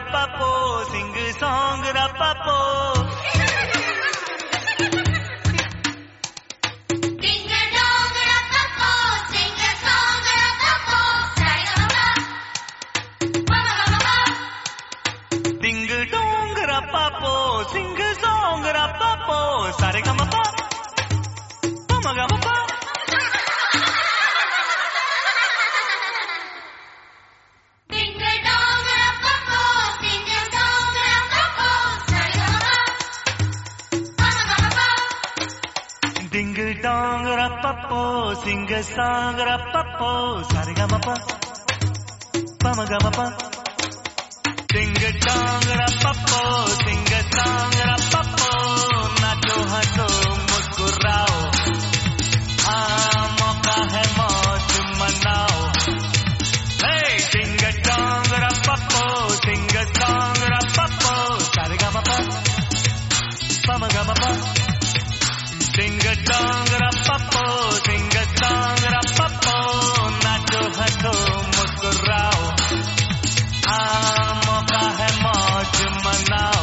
rapapo, sing song rapapo. Ding dong rapapo, sing song rapapo, sare ga ma pa, pa ma ga ma pa. Ding dong rapapo, sing song rapapo, sare ga ma ga ma pa. Ding dong rapapo, sing song rapapo, नाचो हंसो मुस्कुराओ, हाँ मौका है मौज मनाओ. Hey, ding dong rapapo, sing song rapapo, sare ga ma pa. Ding dong rapapo, sing song rapapo, नाचो हंसो मुस्कुराओ, हाँ मौका है मौज मनाओ.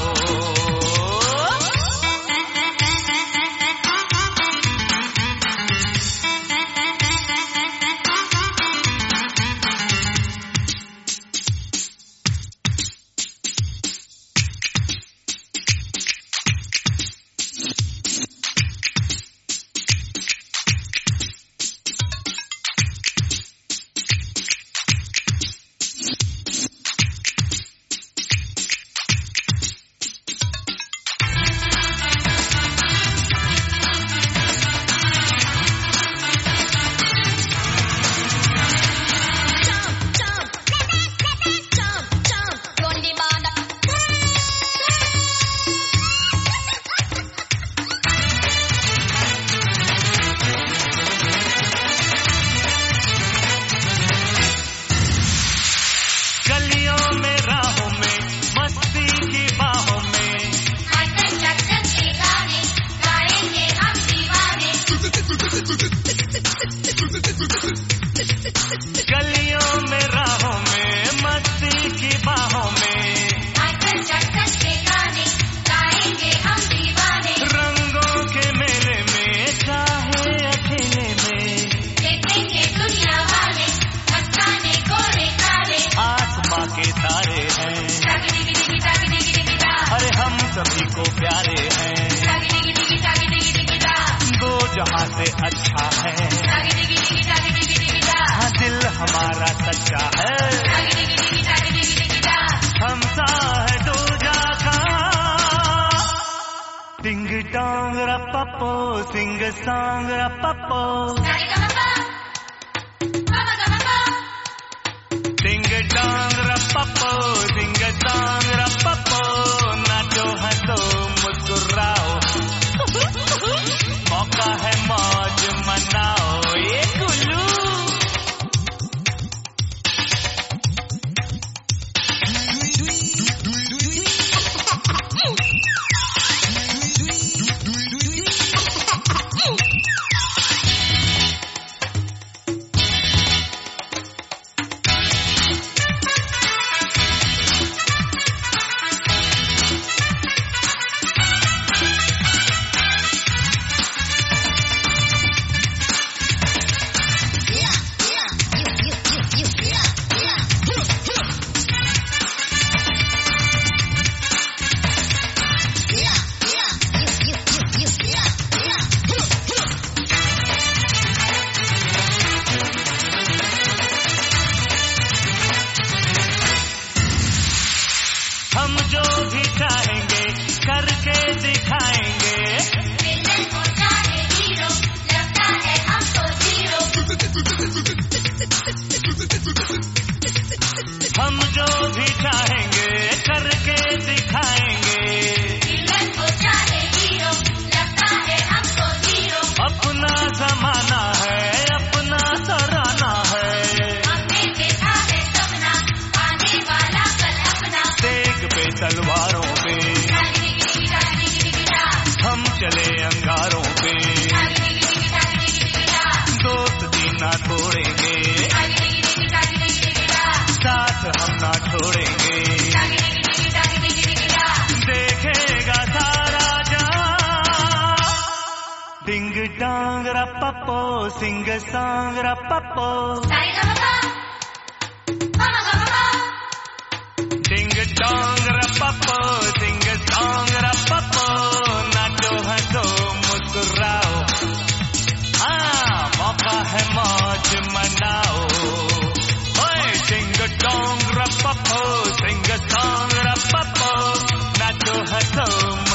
सभी को प्यारे हैं, दो जहां से अच्छा है, हाँ दिल हमारा सच्चा है, हम सा है दो जाका. Ding dong rapapo, sing song rapapo. Ding dong rapapo, sing song rapapo, नाचो हंसो मुस्कुराओ, मौका है मौज मनाओ. ये Kullu rapapo, sing a song, rapapo. Ding dong, rapapo, sing a song, rapapo. नाचो हंसो मुस्कुराओ, हाँ मौका है मौज मनाओ. ओए ding dong, rapapo, sing a song, rapapo. नाचो हंसो